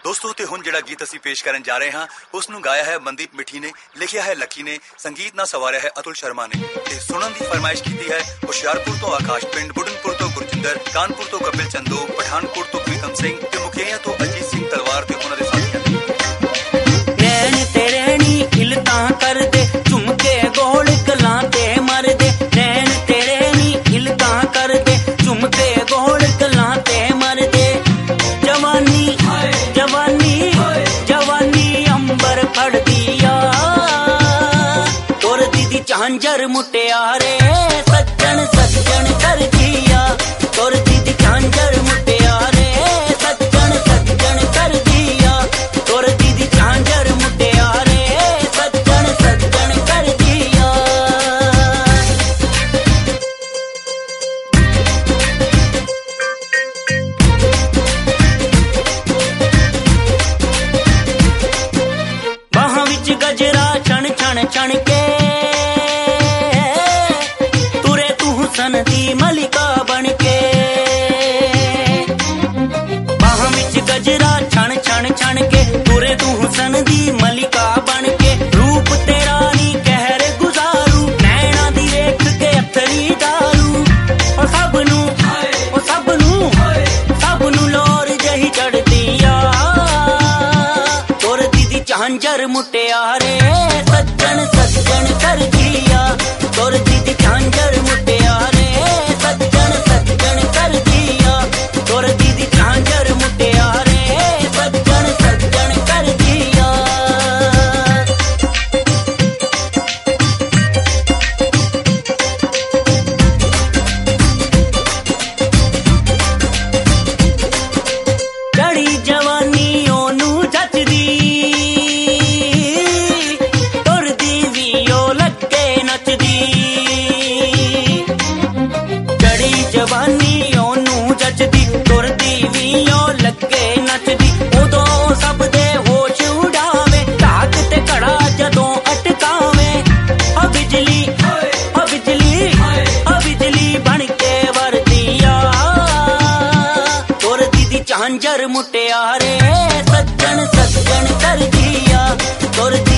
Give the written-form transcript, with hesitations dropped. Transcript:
दोस्तों ते हुण जिहड़ा गीत असीं पेश करन जा रहे हां उस नूं गाया है मनदीप मिठी ने, लिखिया है लकी ने, संगीत ना सवारिया है अतुल शर्मा ने ते सुनन दी फरमाइश कीती है हुशियारपुर तो आकाश, पिंड बुढ़नपुर तो गुरजिंदर, कानपुर तो कपिल चंदो, पठानकोट तो प्रीतम सिंह ते मुखिया तो अजीत सिंह तलवार ते उन्हां दे साथियां ने। नैन तेरे नी हिलता कर दे झुमके गोल गलां ते मर दे, नैन तेरे नी हिलता कर दे झुमके गोल गलां ते मर दे। जवानी जवानी जवानी अंबर फड़ दिया तोर दीदी झांझर मुटियारे सज्जन सज्जन कर दिया, तोर दीदी झांझर मुटियारे सज्जन सज्जन कर दिया, तोर दीदी झांझर मुटियारे सज्जन सज्जन कर दिया। बाहां विच गजरा छण छण छण के तुरे तू हुसन दी मलिका बन के, बाहां विच गजरा छण छण छण के तुरे तू हुसन दी मलिका बन के। रूप तेरा नी कहर गुजारू नैना दी वेख के अथरी दारू, ओ सबनू लोर जही चढ़ दिया तोर दीदी झांझर मुटियारे सज्जन सज्जन कर दिया, तोर दीदी झांझर मुटियारे सज्जन सज्जन कर दिया, तोर दीदी झांझर मुटियारे सज्जन सज्जन कर दिया। चढ़ी जवानी ओनू जचदी तुर दीवी ओ लगे नचदी, चढ़ी जवानी ओनू जचदी तुर दीवी ओ लगे नचदी। उदों सब दे होश उड़ावे धाक ते कड़ा जदों अटकावे, ओ बिजली बन के वरदिया तोर दीदी झांझर मुटियारे सज्जन सज्जन कर दिया, तोर